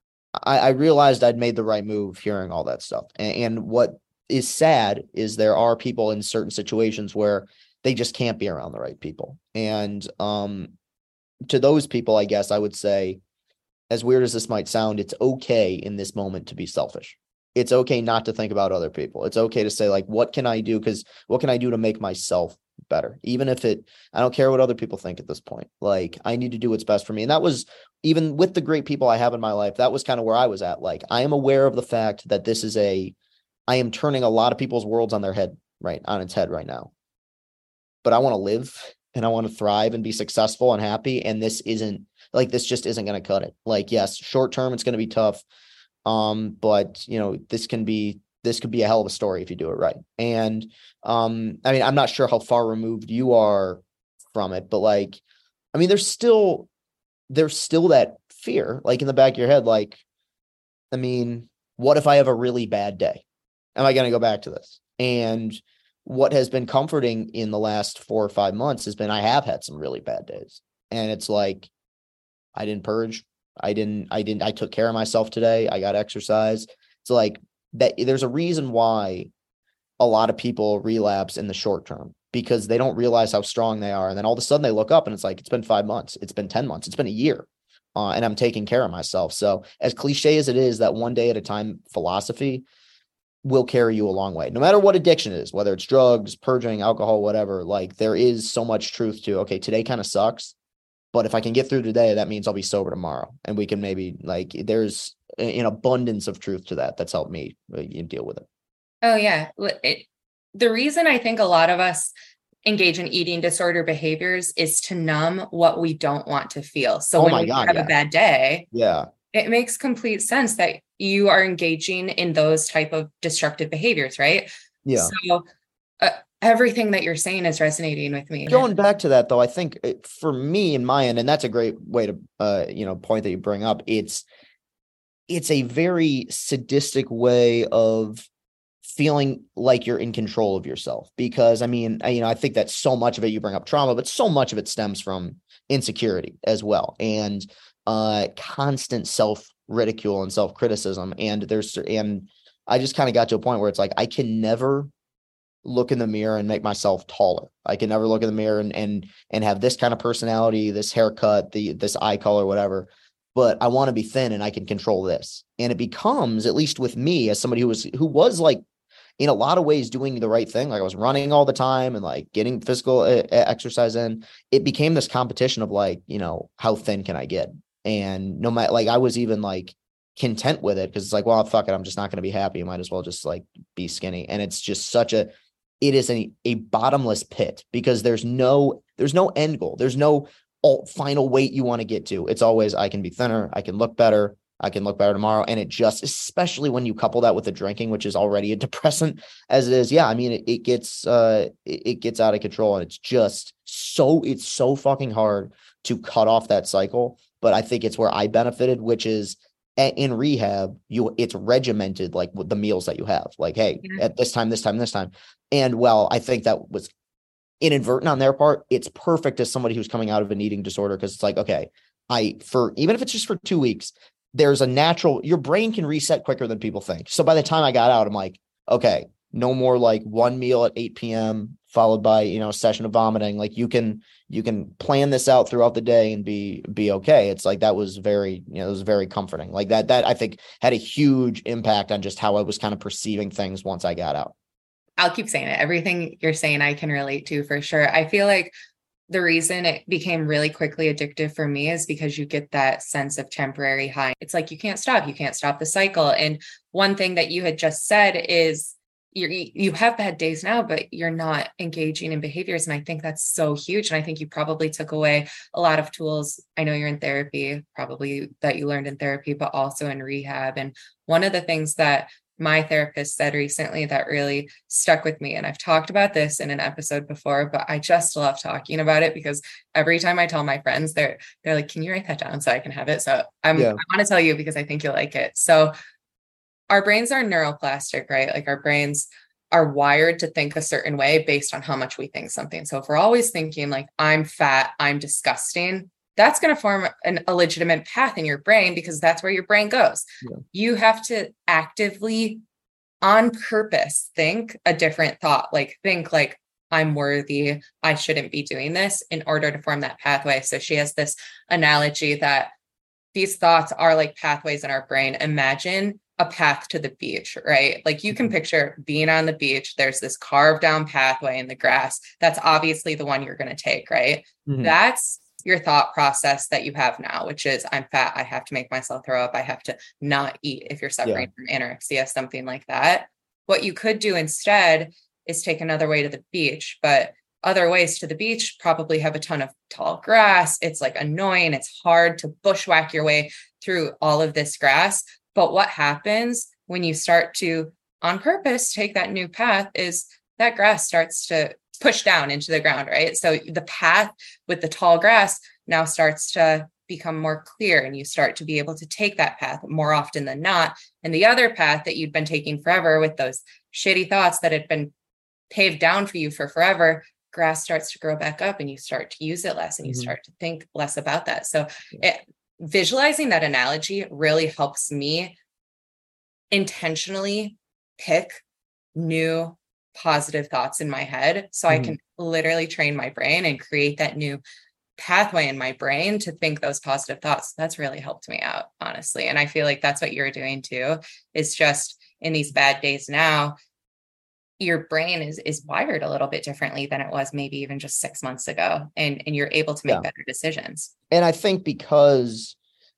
I, I realized I'd made the right move hearing all that stuff. And, and what is sad is there are people in certain situations where they just can't be around the right people. And, um, to those people, I guess I would say, as weird as this might sound, it's okay in this moment to be selfish. It's okay not to think about other people. It's okay to say, like, what can I do? Because what can I do to make myself better? Even if it, I don't care what other people think at this point. Like, I need to do what's best for me. And that was, even with the great people I have in my life, that was kind of where I was at. Like, I am aware of the fact that this is a, I am turning a lot of people's worlds on their head, right, on its head right now. But I want to live and I want to thrive and be successful and happy. And this isn't, like, this just isn't going to cut it. Like, yes, short term, it's going to be tough. Um, but you know, this can be, this could be a hell of a story if you do it right. And, um, I mean, I'm not sure how far removed you are from it, but like, I mean, there's still, there's still that fear, like, in the back of your head. Like, I mean, what if I have a really bad day? Am I going to go back to this? And what has been comforting in the last four or five months has been, I have had some really bad days, and it's like, I didn't purge. I didn't, I didn't, I took care of myself today. I got exercise. It's like that. There's a reason why a lot of people relapse in the short term, because they don't realize how strong they are. And then all of a sudden they look up and it's like, it's been five months. It's been ten months. It's been a year. Uh, and I'm taking care of myself. So as cliche as it is, that one day at a time philosophy will carry you a long way, no matter what addiction it is, whether it's drugs, purging, alcohol, whatever. Like, there is so much truth to, okay, today kind of sucks, But if I can get through today, that means I'll be sober tomorrow. And we can maybe like, there's an abundance of truth to that. That's helped me uh, deal with it. Oh yeah. It, the reason I think a lot of us engage in eating disorder behaviors is to numb what we don't want to feel. So oh when my we God, have yeah. a bad day, yeah, it makes complete sense that you are engaging in those type of destructive behaviors, right? Yeah. So uh, everything that you're saying is resonating with me. Going back to that though, I think it, for me in my end, and that's a great way to, uh, you know, point that you bring up. It's, it's a very sadistic way of feeling like you're in control of yourself, because I mean, I, you know, I think that so much of it, you bring up trauma, but so much of it stems from insecurity as well. And, uh, constant self ridicule and self criticism. And there's, and I just kind of got to a point where it's like, I can never look in the mirror and make myself taller. I can never look in the mirror and, and, and have this kind of personality, this haircut, the, this eye color, whatever, but I want to be thin and I can control this. And it becomes, at least with me as somebody who was, who was like, in a lot of ways doing the right thing. Like I was running all the time and like getting physical uh, exercise in. It became this competition of like, you know, how thin can I get? And no matter, like I was even like content with it, because it's like, well, fuck it, I'm just not going to be happy. I might as well just like be skinny. And it's just such a, it is a, a bottomless pit, because there's no, there's no end goal. There's no all, final weight you want to get to. It's always, I can be thinner. I can look better. I can look better tomorrow. And it just, especially when you couple that with the drinking, which is already a depressant as it is. Yeah. I mean, it, it gets, uh, it, it gets out of control, and it's just so, it's so fucking hard to cut off that cycle. But I think it's where I benefited, which is in rehab, you, it's regimented, like with the meals that you have, like, hey, yeah. at this time, this time, this time. And well, I think that was inadvertent on their part. It's perfect as somebody who's coming out of an eating disorder. Cause it's like, okay, I, for, even if it's just for two weeks, there's a natural, your brain can reset quicker than people think. So by the time I got out, I'm like, okay, no more like one meal at eight p.m. followed by, you know, a session of vomiting. Like you can, you can plan this out throughout the day and be, be okay. It's like, that was very, you know, it was very comforting. Like that, that I think had a huge impact on just how I was kind of perceiving things once I got out. I'll keep saying it. Everything you're saying, I can relate to for sure. I feel like the reason it became really quickly addictive for me is because you get that sense of temporary high. It's like, you can't stop, you can't stop the cycle. And one thing that you had just said is you you have bad days now, but you're not engaging in behaviors. And I think that's so huge. And I think you probably took away a lot of tools. I know you're in therapy, probably that you learned in therapy, but also in rehab. And one of the things that my therapist said recently that really stuck with me, and I've talked about this in an episode before, but I just love talking about it because every time I tell my friends, they're they're like, can you write that down so I can have it? So I'm, yeah. I want to tell you because I think you'll like it. So our brains are neuroplastic, right? Like our brains are wired to think a certain way based on how much we think something. So if we're always thinking like, I'm fat, I'm disgusting, that's going to form an, a legitimate path in your brain because that's where your brain goes. Yeah. You have to actively, on purpose, think a different thought, like think like, I'm worthy, I shouldn't be doing this in order to form that pathway. So she has this analogy that these thoughts are like pathways in our brain. Imagine a path to the beach, right? Like you can picture being on the beach. There's this carved down pathway in the grass. That's obviously the one you're going to take, right? Mm-hmm. That's your thought process that you have now, which is I'm fat. I have to make myself throw up. I have to not eat if you're suffering yeah. from anorexia, something like that. What you could do instead is take another way to the beach, but other ways to the beach probably have a ton of tall grass. It's like annoying. It's hard to bushwhack your way through all of this grass. But what happens when you start to, on purpose, take that new path is that grass starts to push down into the ground, right? So the path with the tall grass now starts to become more clear and you start to be able to take that path more often than not. And the other path that you'd been taking forever with those shitty thoughts that had been paved down for you for forever, grass starts to grow back up and you start to use it less and you mm-hmm. start to think less about that. So it, visualizing that analogy really helps me intentionally pick new positive thoughts in my head so mm-hmm. I can literally train my brain and create that new pathway in my brain to think those positive thoughts. That's really helped me out, honestly. And I feel like that's what you're doing too, is just in these bad days now, your brain is is wired a little bit differently than it was maybe even just six months ago. And, and you're able to make Yeah. better decisions. And I think because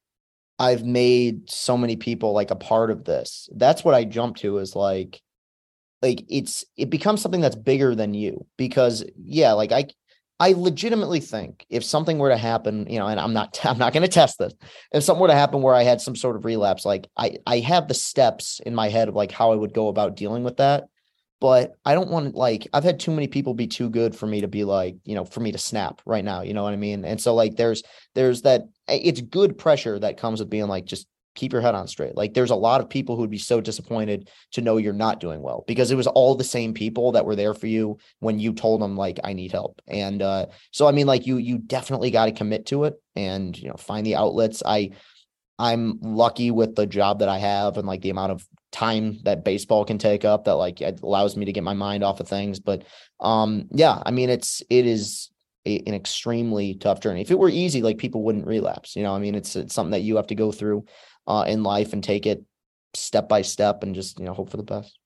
I've made so many people like a part of this, that's what I jump to is like, like it's, it becomes something that's bigger than you because yeah, like I, I legitimately think if something were to happen, you know, and I'm not, I'm not going to test this. If something were to happen where I had some sort of relapse, like I, I have the steps in my head of like how I would go about dealing with that. But I don't want to like, I've had too many people be too good for me to be like, you know, for me to snap right now, you know what I mean? And so like, there's, there's that, it's good pressure that comes with being like, just keep your head on straight. Like there's a lot of people who would be so disappointed to know you're not doing well because it was all the same people that were there for you when you told them like, I need help. And uh, so, I mean, like you, you definitely got to commit to it and, you know, find the outlets. I, I'm lucky with the job that I have and like the amount of time that baseball can take up that like it allows me to get my mind off of things. But um, yeah, I mean, it's, it is a, an extremely tough journey. If it were easy, like people wouldn't relapse, you know, I mean, it's, it's something that you have to go through uh, in life and take it step by step and just, you know, hope for the best.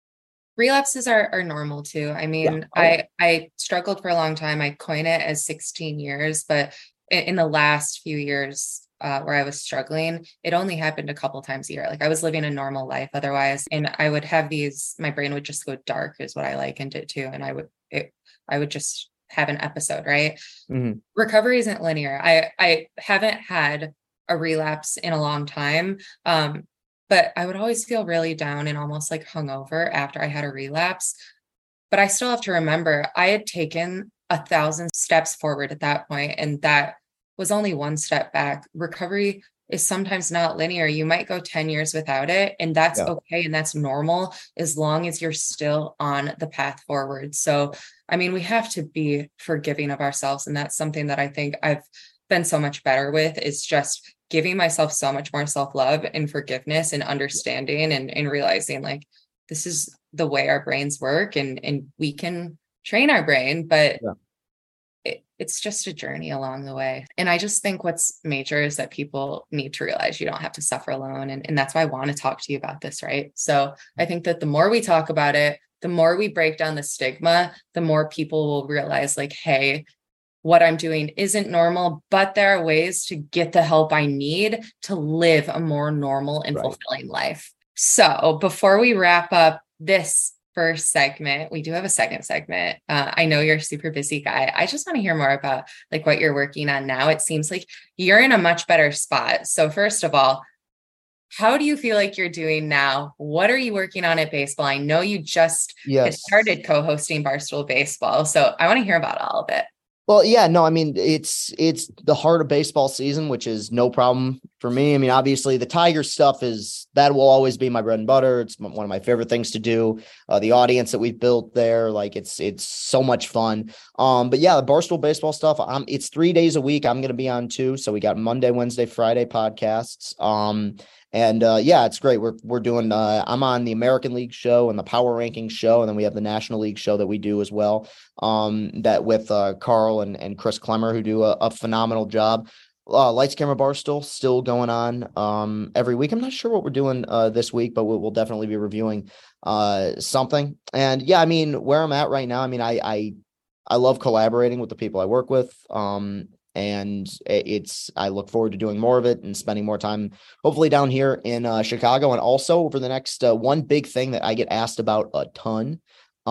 Relapses are, are normal too. I mean, Yeah. Oh, yeah. I, I struggled for a long time. I coined it as sixteen years, but in, in the last few years, uh, where I was struggling, it only happened a couple times a year. Like I was living a normal life otherwise. And I would have these, my brain would just go dark is what I likened it to. And I would, it, I would just have an episode, right? Mm-hmm. Recovery isn't linear. I, I haven't had a relapse in a long time. Um, but I would always feel really down and almost like hungover after I had a relapse. But I still have to remember I had taken a thousand steps forward at that point, and that was only one step back. Recovery is sometimes not linear. You might go ten years without it, and that's Yeah. okay. And that's normal as long as you're still on the path forward. So, I mean, we have to be forgiving of ourselves. And that's something that I think I've been so much better with is just giving myself so much more self-love and forgiveness and understanding and, and realizing like, this is the way our brains work and, and we can train our brain, but Yeah. it, it's just a journey along the way. And I just think what's major is that people need to realize you don't have to suffer alone. And, and that's why I want to talk to you about this, right? So I think that the more we talk about it, the more we break down the stigma, the more people will realize like, hey, what I'm doing isn't normal, but there are ways to get the help I need to live a more normal and Right. fulfilling life. So before we wrap up this first segment, we do have a second segment. Uh, I know you're a super busy guy. I just want to hear more about like what you're working on now. It seems like you're in a much better spot. So first of all, how do you feel like you're doing now? What are you working on at baseball? I know you just Yes. had started co-hosting Barstool Baseball. So I want to hear about all of it. Well, yeah, no, I mean, it's it's the heart of baseball season, which is no problem for me. I mean, obviously the Tigers stuff is, that will always be my bread and butter. It's one of my favorite things to do. Uh, the audience that we've built there, like it's, it's so much fun. Um, but yeah, the Barstool baseball stuff, I'm, it's three days a week. I'm going to be on too. So we got Monday, Wednesday, Friday podcasts. Um, And uh, yeah, it's great. We're we're doing. Uh, I'm on the American League show and the Power Rankings show, and then we have the National League show that we do as well. Um, that with uh, Carl and and Chris Klemmer, who do a, a phenomenal job. Uh, Lights, Camera, Barstool still going on um, every week. I'm not sure what we're doing uh, this week, but we'll, we'll definitely be reviewing uh, something. And yeah, I mean, where I'm at right now, I mean, I I I love collaborating with the people I work with. Um, and it's, I look forward to doing more of it and spending more time, hopefully down here in uh, Chicago. And also over the next, uh, one big thing that I get asked about a ton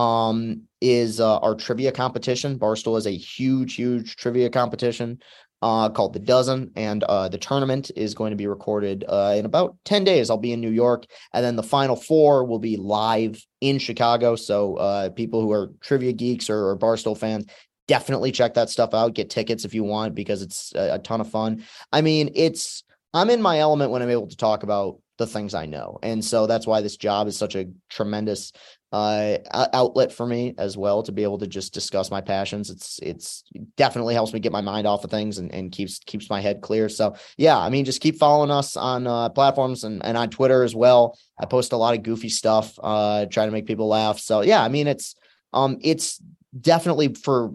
um, is uh, our trivia competition. Barstool has a huge, huge trivia competition uh, called The Dozen. And uh, the tournament is going to be recorded uh, in about ten days. I'll be in New York. And then the final four will be live in Chicago. So uh, people who are trivia geeks or, or Barstool fans, definitely check that stuff out. Get tickets if you want, because it's a, a ton of fun. I mean, it's, I'm in my element when I'm able to talk about the things I know. And so that's why this job is such a tremendous uh, outlet for me as well, to be able to just discuss my passions. It's, it's definitely helps me get my mind off of things and, and keeps, keeps my head clear. So yeah, I mean, just keep following us on uh, platforms and, and on Twitter as well. I post a lot of goofy stuff, uh, trying to make people laugh. So yeah, I mean, it's, um, it's, definitely for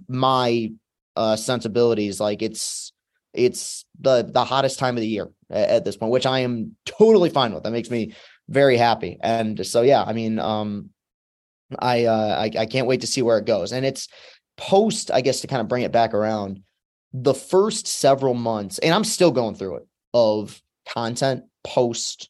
my uh, sensibilities, like it's it's the the hottest time of the year at, at this point, which I am totally fine with. That makes me very happy. And so yeah, I mean, um, I, uh, I, I can't wait to see where it goes. And it's post, I guess, to kind of bring it back around, the first several months, and I'm still going through it, of content post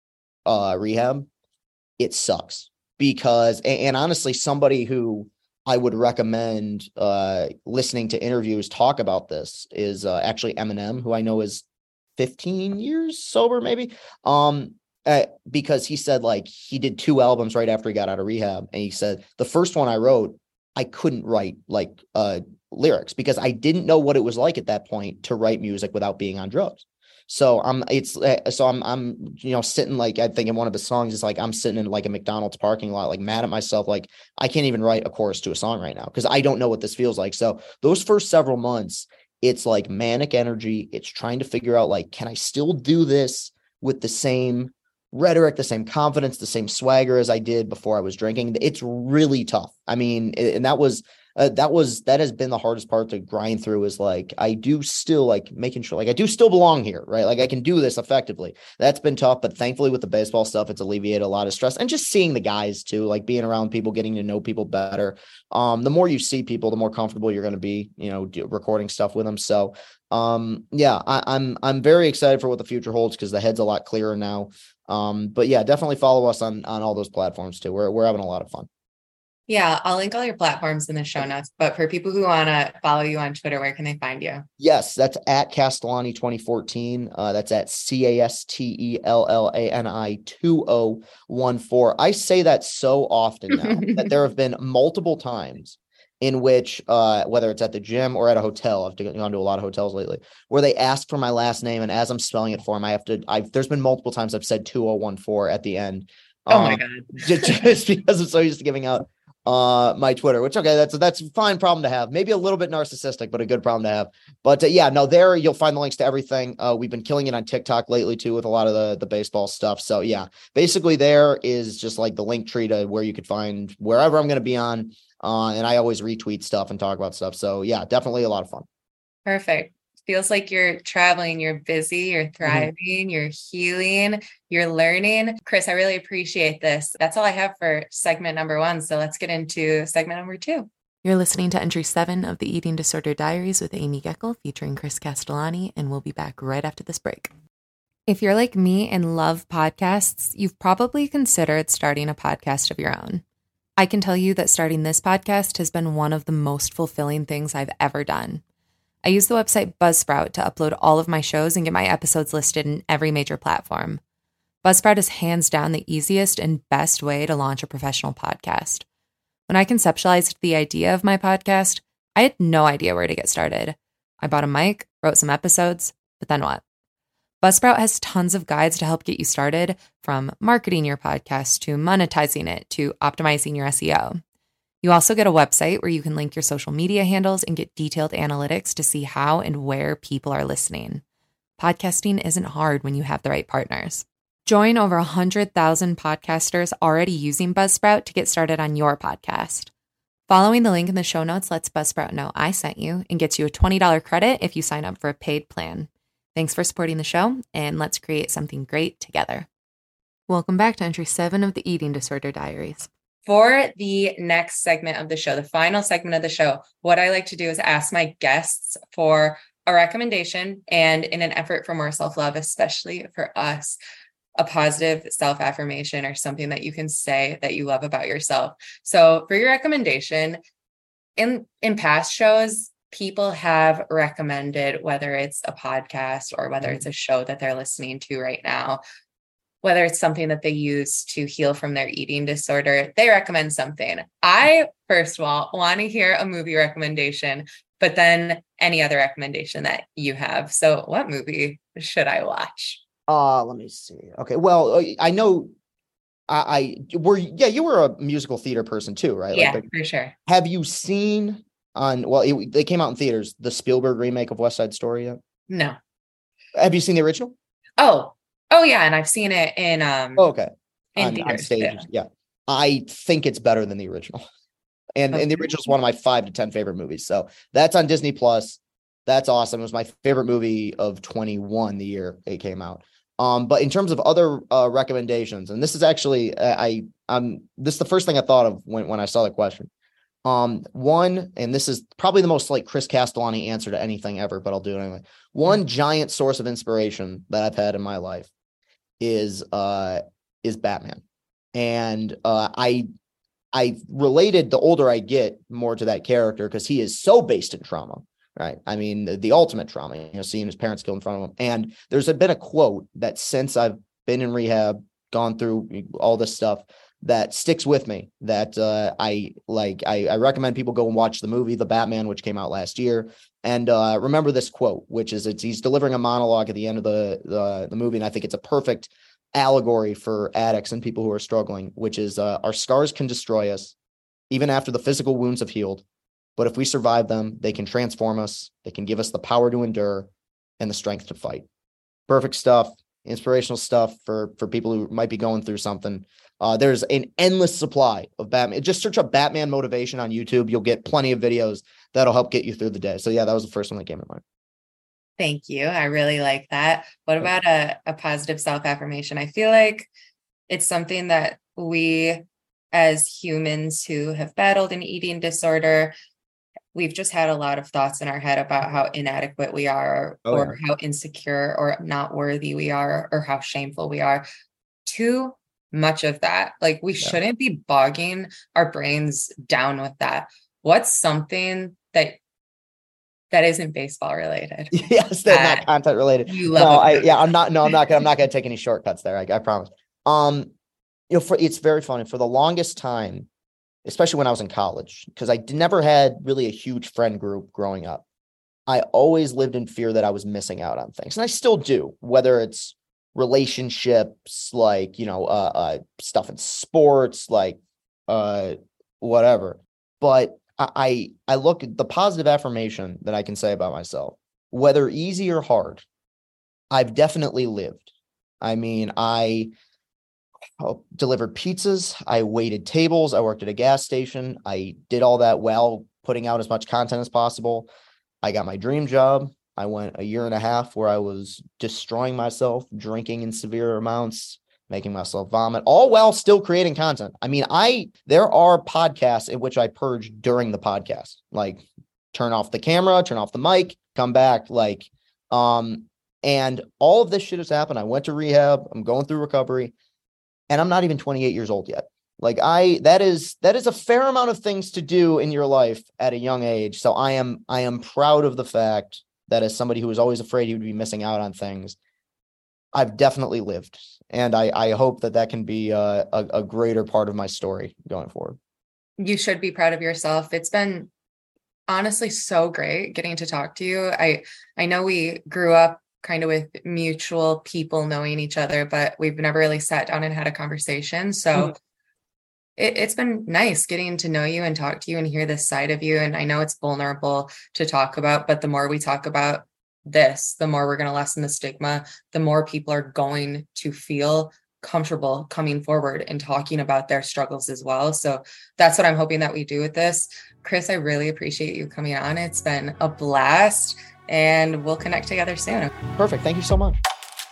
uh, rehab, it sucks because, and, and honestly, somebody who I would recommend uh, listening to interviews talk about this is uh, actually Eminem, who I know is fifteen years sober, maybe. Um, uh, because he said like he did two albums right after he got out of rehab. And he said, the first one I wrote, I couldn't write like uh, lyrics because I didn't know what it was like at that point to write music without being on drugs. So I'm, it's, uh, so I'm, I'm, you know, sitting like, I think in one of his songs, it's like, I'm sitting in like a McDonald's parking lot, like mad at myself. Like I can't even write a chorus to a song right now because I don't know what this feels like. So those first several months, it's like manic energy. It's trying to figure out like, can I still do this with the same rhetoric, the same confidence, the same swagger as I did before I was drinking? It's really tough. I mean, and that was, uh, that was, that has been the hardest part to grind through is like, I do still like making sure, like I do still belong here, right? Like I can do this effectively. That's been tough, but thankfully with the baseball stuff, it's alleviated a lot of stress and just seeing the guys too, like being around people, getting to know people better. Um, the more you see people, the more comfortable you're going to be, you know, do, recording stuff with them. So um, yeah, I, I'm, I'm very excited for what the future holds because the head's a lot clearer now. Um, but yeah, definitely follow us on, on all those platforms too. We're, we're having a lot of fun. Yeah, I'll link all your platforms in the show notes. But for people who want to follow you on Twitter, where can they find you? Yes, that's at Castellani twenty fourteen. Uh, that's at C A S T E L L A N I two oh one four. I say that so often now that there have been multiple times in which, uh, whether it's at the gym or at a hotel, I've gone to a lot of hotels lately, where they ask for my last name. And as I'm spelling it for them, I have to, I've, there's been multiple times I've said two oh one four at the end. Oh my um, God. just, just because I'm so used to giving out uh my Twitter, which okay, that's that's a fine problem to have, maybe a little bit narcissistic, but a good problem to have. But uh, yeah, no, there you'll find the links to everything. Uh we've been killing it on TikTok lately too with a lot of the the baseball stuff. So yeah, basically there is just like the link tree to where you could find wherever I'm going to be on, uh and I always retweet stuff and talk about stuff. So yeah, definitely a lot of fun. Perfect. Feels like you're traveling, you're busy, you're thriving, mm-hmm. you're healing, you're learning. Chris, I really appreciate this. That's all I have for segment number one. So let's get into segment number two. You're listening to entry seven of the Eating Disorder Diaries with Amy Geckel featuring Chris Castellani, and we'll be back right after this break. If you're like me and love podcasts, you've probably considered starting a podcast of your own. I can tell you that starting this podcast has been one of the most fulfilling things I've ever done. I use the website Buzzsprout to upload all of my shows and get my episodes listed in every major platform. Buzzsprout is hands down the easiest and best way to launch a professional podcast. When I conceptualized the idea of my podcast, I had no idea where to get started. I bought a mic, wrote some episodes, but then what? Buzzsprout has tons of guides to help get you started, from marketing your podcast to monetizing it to optimizing your S E O. You also get a website where you can link your social media handles and get detailed analytics to see how and where people are listening. Podcasting isn't hard when you have the right partners. Join over one hundred thousand podcasters already using Buzzsprout to get started on your podcast. Following the link in the show notes lets Buzzsprout know I sent you and gets you a twenty dollars credit if you sign up for a paid plan. Thanks for supporting the show, and let's create something great together. Welcome back to entry seven of the Eating Disorder Diaries. For the next segment of the show, the final segment of the show, what I like to do is ask my guests for a recommendation, and in an effort for more self-love, especially for us, a positive self-affirmation or something that you can say that you love about yourself. So for your recommendation, in, in past shows, people have recommended, whether it's a podcast or whether it's a show that they're listening to right now, whether it's something that they use to heal from their eating disorder, they recommend something. I, first of all, want to hear a movie recommendation, but then any other recommendation that you have. So what movie should I watch? Uh, let me see. Okay. Well, I know I, I were, yeah, you were a musical theater person too, right? Yeah, like, for sure. Have you seen on, well, it, they came out in theaters, the Spielberg remake of West Side Story yet? No. Have you seen the original? Oh, Oh yeah, and I've seen it in um oh, okay in on, on theaters stages. too. Yeah, I think it's better than the original, and Okay. and the original is one of my five to ten favorite movies. So that's on Disney Plus. That's awesome. It was my favorite movie of twenty-one the year it came out. Um, but in terms of other uh, recommendations, and this is actually uh, I I'm this is the first thing I thought of when, when I saw the question. Um, one, and this is probably the most like Chris Castellani answer to anything ever, but I'll do it anyway. One giant source of inspiration that I've had in my life is uh is Batman. And uh I I related the older I get more to that character because he is so based in trauma, right? I mean, the, the ultimate trauma, you know, seeing his parents killed in front of him. And there's been a quote that since I've been in rehab, gone through all this stuff, that sticks with me, that uh, I like. I, I recommend people go and watch the movie, The Batman, which came out last year. And uh, remember this quote, which is it's he's delivering a monologue at the end of the, the, the movie. And I think it's a perfect allegory for addicts and people who are struggling, which is uh, our scars can destroy us even after the physical wounds have healed. But if we survive them, they can transform us. They can give us the power to endure and the strength to fight. Perfect stuff. Inspirational stuff for, for people who might be going through something. Uh, there's an endless supply of Batman. Just search up Batman motivation on YouTube. You'll get plenty of videos that'll help get you through the day. So yeah, that was the first one that came to mind. Thank you. I really like that. What about a, a positive self-affirmation? I feel like it's something that we as humans who have battled an eating disorder, we've just had a lot of thoughts in our head about how inadequate we are, oh, or yeah. how insecure or not worthy we are, or how shameful we are. Too much of that. Like we yeah. shouldn't be bogging our brains down with that. What's something that that isn't baseball related? Yes, that's not content related. You love no, I yeah, I'm not. No, I'm not gonna. I'm not gonna take any shortcuts there. I, I promise. Um, you know, for it's very funny. For the longest time, especially when I was in college, because I never had really a huge friend group growing up. I always lived in fear that I was missing out on things, and I still do. Whether it's relationships, like you know, uh, uh stuff in sports, like uh, whatever. But I I look at the positive affirmation that I can say about myself, whether easy or hard, I've definitely lived. I mean, I delivered pizzas, I waited tables, I worked at a gas station, I did all that while putting out as much content as possible. I got my dream job. I went a year and a half where I was destroying myself, drinking in severe amounts, making myself vomit, all while still creating content. I mean, I there are podcasts in which I purge during the podcast, like turn off the camera, turn off the mic, come back, like, um, and all of this shit has happened. I went to rehab. I'm going through recovery, and I'm not even twenty-eight years old yet. Like I, that is that is a fair amount of things to do in your life at a young age. So I am I am proud of the fact that as somebody who was always afraid he would be missing out on things, I've definitely lived. And I, I hope that that can be a, a, a greater part of my story going forward. You should be proud of yourself. It's been honestly so great getting to talk to you. I, I know we grew up kind of with mutual people knowing each other, but we've never really sat down and had a conversation. So mm-hmm. it, it's been nice getting to know you and talk to you and hear this side of you. And I know it's vulnerable to talk about, but the more we talk about this, the more we're going to lessen the stigma, the more people are going to feel comfortable coming forward and talking about their struggles as well. So that's what I'm hoping that we do with this. Chris, I really appreciate you coming on. It's been a blast, and we'll connect together soon. Perfect. Thank you so much.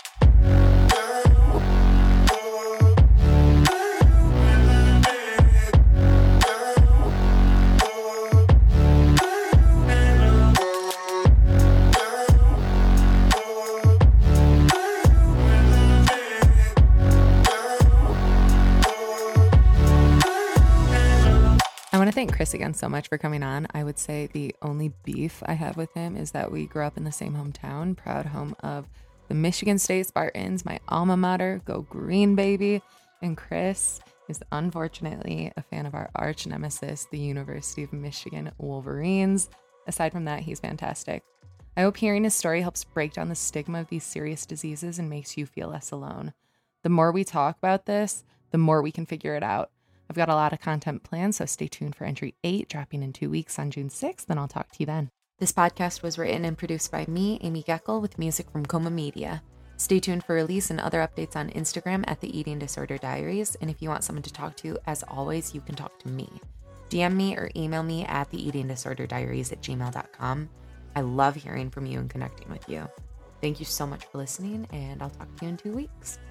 Thank Chris again so much for coming on. I would say the only beef I have with him is that we grew up in the same hometown, proud home of the Michigan State Spartans, my alma mater, go green baby. And Chris is unfortunately a fan of our arch nemesis, the University of Michigan Wolverines. Aside from that, he's fantastic. I hope hearing his story helps break down the stigma of these serious diseases and makes you feel less alone. The more we talk about this, the more we can figure it out. I've got a lot of content planned, so stay tuned for entry eight, dropping in two weeks on June sixth, and I'll talk to you then. This podcast was written and produced by me, Amy Geckel, with music from Coma Media. Stay tuned for release and other updates on Instagram at The Eating Disorder Diaries, and if you want someone to talk to, as always, you can talk to me. D M me or email me at The Eating Disorder Diaries at gmail dot com. I love hearing from you and connecting with you. Thank you so much for listening, and I'll talk to you in two weeks.